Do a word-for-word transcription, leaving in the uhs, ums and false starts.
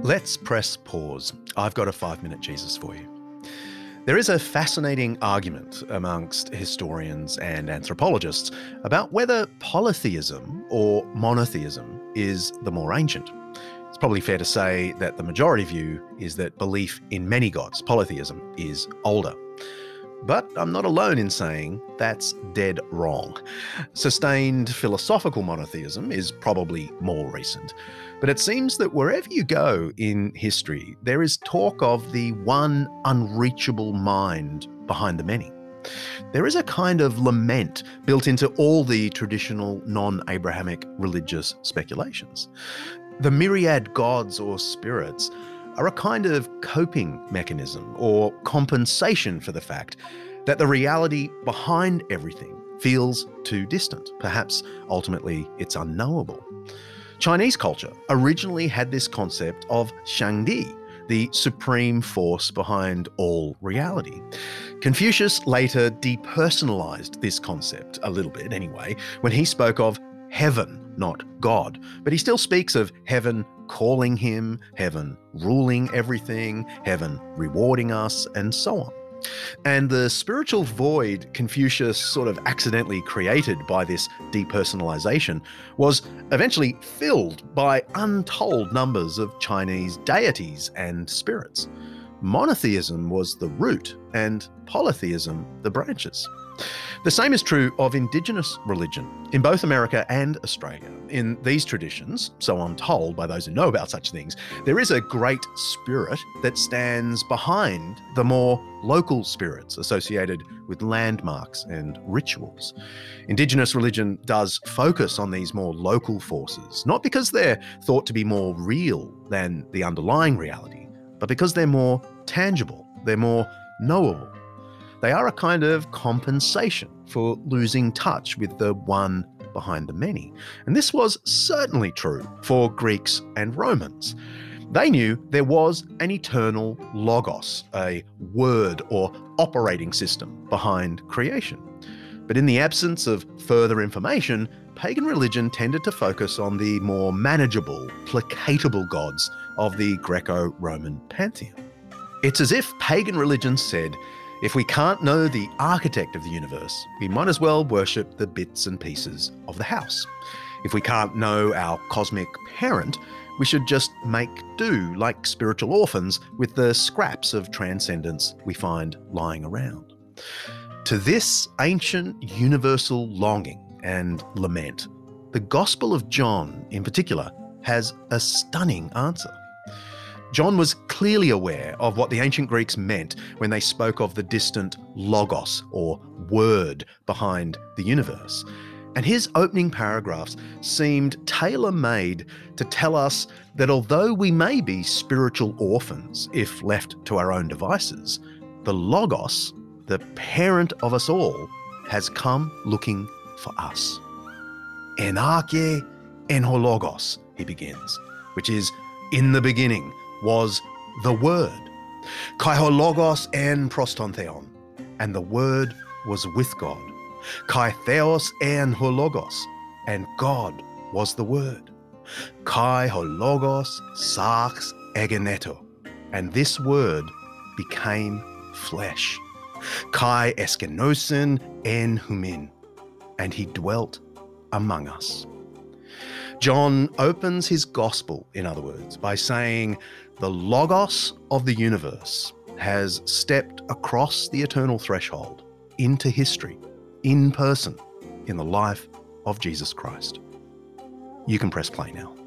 Let's press pause. I've got a five-minute Jesus for you. There is a fascinating argument amongst historians and anthropologists about whether polytheism or monotheism is the more ancient. It's probably fair to say that the majority view is that belief in many gods, polytheism, is older. But I'm not alone in saying that's dead wrong. Sustained philosophical monotheism is probably more recent. But it seems that wherever you go in history, there is talk of the one unreachable mind behind the many. There is a kind of lament built into all the traditional non-Abrahamic religious speculations. The myriad gods or spirits are a kind of coping mechanism or compensation for the fact that the reality behind everything feels too distant. Perhaps ultimately it's unknowable. Chinese culture originally had this concept of Shangdi, the supreme force behind all reality. Confucius later depersonalized this concept a little bit anyway, when he spoke of heaven, not God. But he still speaks of heaven calling him, heaven ruling everything, heaven rewarding us, and so on. And the spiritual void Confucius sort of accidentally created by this depersonalization was eventually filled by untold numbers of Chinese deities and spirits. Monotheism was the root and polytheism the branches. The same is true of indigenous religion in both America and Australia. In these traditions, so I'm told by those who know about such things, there is a great spirit that stands behind the more local spirits associated with landmarks and rituals. Indigenous religion does focus on these more local forces, not because they're thought to be more real than the underlying reality, but because they're more tangible, they're more knowable. They are a kind of compensation for losing touch with the one behind the many. And this was certainly true for Greeks and Romans. They knew there was an eternal logos, a word or operating system behind creation. But in the absence of further information, pagan religion tended to focus on the more manageable, placatable gods of the Greco-Roman pantheon. It's as if pagan religion said, if we can't know the architect of the universe, we might as well worship the bits and pieces of the house. If we can't know our cosmic parent, we should just make do like spiritual orphans with the scraps of transcendence we find lying around. To this ancient universal longing and lament, the Gospel of John in particular has a stunning answer. John was clearly aware of what the ancient Greeks meant when they spoke of the distant logos or word behind the universe. And his opening paragraphs seemed tailor-made to tell us that although we may be spiritual orphans if left to our own devices, the logos, the parent of us all, has come looking for us. En arche en ho logos, he begins, which is in the beginning was the Word. Kai ho logos en proston theon, and the Word was with God. Kai theos en ho logos, and God was the Word. Kai ho logos sarx egeneto, and this Word became flesh. Kai eskenosin en humin, and he dwelt among us. John opens his gospel, in other words, by saying the logos of the universe has stepped across the eternal threshold into history, in person, in the life of Jesus Christ. You can press play now.